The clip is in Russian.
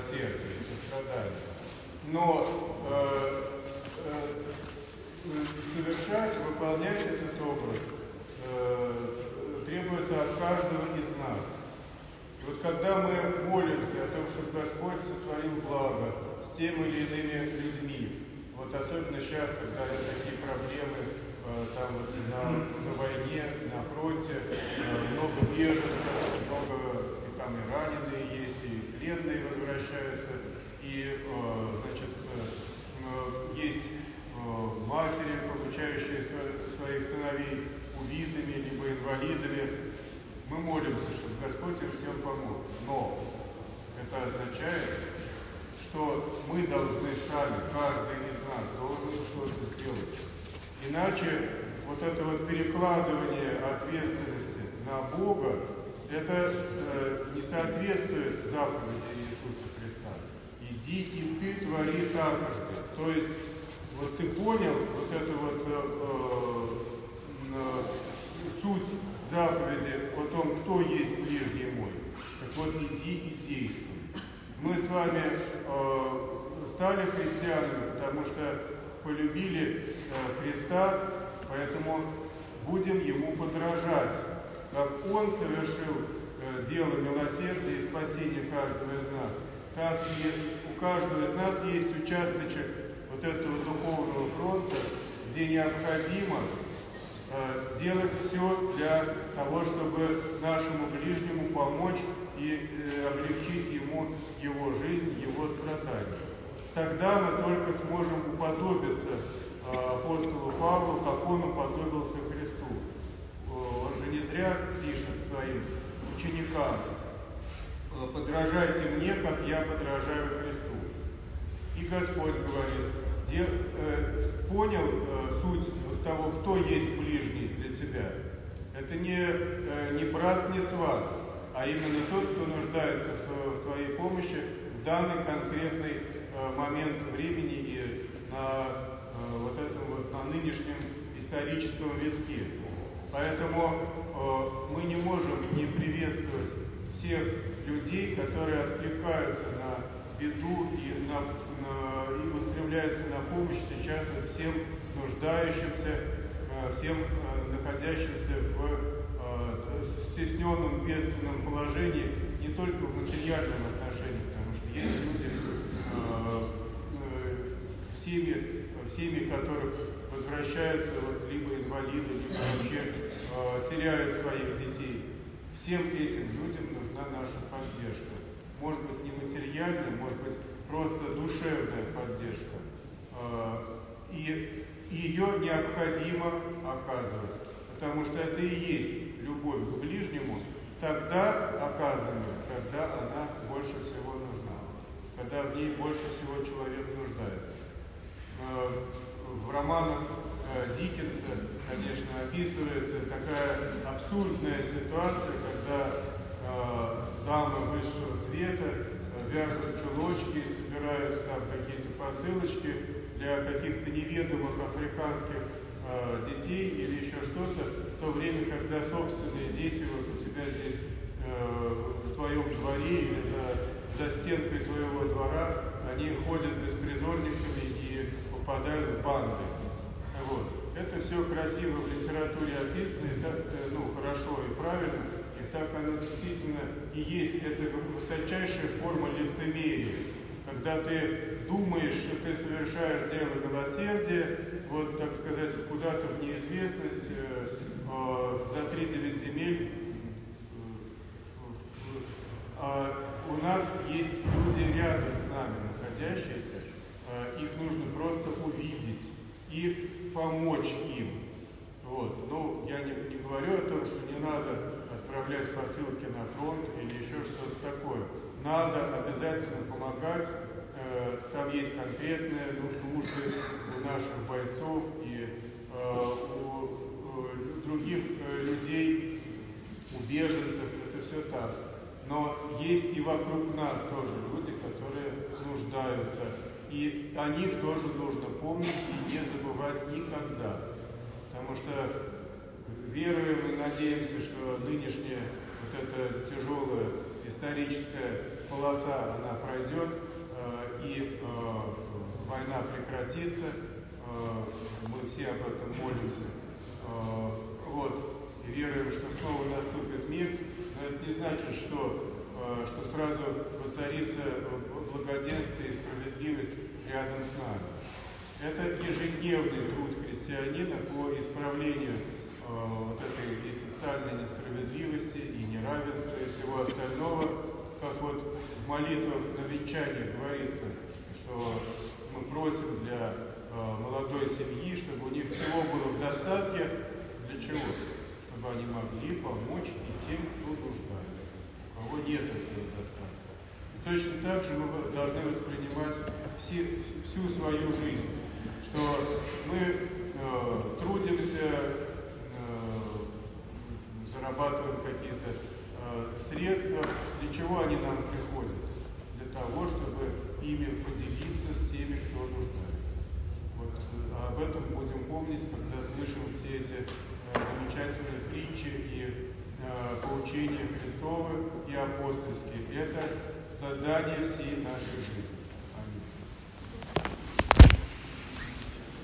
милосердия и сострадания. Но совершать, выполнять этот образ требуется от каждого из нас. И вот когда мы молимся о том, чтобы Господь сотворил благо с теми или иными людьми, вот особенно сейчас, когда такие проблемы там вот на войне, на фронте, много беженцев, много там и раненые есть, и пленные возвращаются, и значит, есть матери, получающие своих сыновей убитыми, либо инвалидами. Мы молимся, чтобы Господь им всем помог. Но это означает, что мы должны сами, каждый из нас должен что-то сделать. Иначе вот это вот перекладывание ответственности на Бога, это не соответствует заповеди Иисуса Христа. Иди и ты твори заповеди. То есть, вот ты понял вот эту вот суть заповеди о том, кто есть ближний мой. Так вот, иди и действуй. Мы с вами стали христианами, потому что полюбили Христа, поэтому будем Ему подражать. Как Он совершил дело милосердия и спасения каждого из нас, так и у каждого из нас есть участочек вот этого духовного фронта, где необходимо делать все для того, чтобы нашему ближнему помочь и облегчить ему его жизнь, его страдания. Тогда мы только сможем уподобиться апостолу Павлу, как он уподобился Христу. Он же не зря пишет своим ученикам: подражайте мне, как я подражаю Христу. И Господь говорит, понял суть того, кто есть ближний для тебя. Это не брат, не сват, а именно тот, кто нуждается в твоей помощи в данный конкретный момент времени и на вот этом вот на нынешнем историческом витке. Поэтому мы не можем не приветствовать всех людей, которые откликаются на беду и устремляются на помощь сейчас вот всем нуждающимся, всем находящимся в стесненном, бедственном положении, не только в материальном отношении, потому что есть люди, семьи которых возвращаются вот, либо инвалиды, либо вообще теряют своих детей. Всем этим людям нужна наша поддержка. Может быть, не материальная, может быть, просто душевная поддержка. И ее необходимо оказывать, потому что это и есть любовь к ближнему, тогда оказываем, когда она больше всего нужна, когда в ней больше всего человек нуждается. В романах Диккенса, конечно, описывается такая абсурдная ситуация, когда дамы высшего света вяжут чулочки, собирают там какие-то посылочки для каких-то неведомых африканских детей или еще что-то, в то время, когда собственные дети вот у тебя здесь в твоем дворе или за стенкой твоего двора, они ходят беспризорниками и попадают в банды. Вот. Это все красиво в литературе описано, и так, хорошо и правильно, и так оно действительно и есть. Это высочайшая форма лицемерия. Когда ты думаешь, что ты совершаешь дело милосердия, вот, так сказать, куда-то в неизвестность, за 3-9 земель, у нас есть люди рядом с нами находящиеся, их нужно просто увидеть и помочь им. Вот. Ну, я не говорю о том, что не надо отправлять посылки на фронт или еще что-то такое. Надо обязательно помогать. Там есть конкретные нужды у наших бойцов и у других людей, у беженцев. Это все так. Но есть и вокруг нас тоже люди, которые нуждаются. И о них тоже нужно помнить и не забывать никогда. Потому что веруем и надеемся, что нынешняя вот эта тяжелая историческая полоса, она пройдет, и война прекратится. Мы все об этом молимся. И веруем, что снова наступит мир. Но это не значит, что сразу воцарится благоденствие и справедливость рядом с нами. Это ежедневный труд христианина по исправлению вот этой и социальной несправедливости, и неравенства, и всего остального. Как вот в молитвах на венчании говорится, что мы просим для молодой семьи, чтобы у них всего было в достатке. Для чего? Чтобы они могли помочь и тем, кто нуждается, у кого нет этого достатка. И точно так же мы должны воспринимать всю свою жизнь, что мы трудимся, зарабатываем какие-то средства. Для чего они нам приходят? Для того, чтобы ими поделиться с теми, кто нуждается. Вот об этом будем помнить, когда слышим все эти замечательные притчи и поучения Христовы и апостольские. Это задание всей нашей жизни.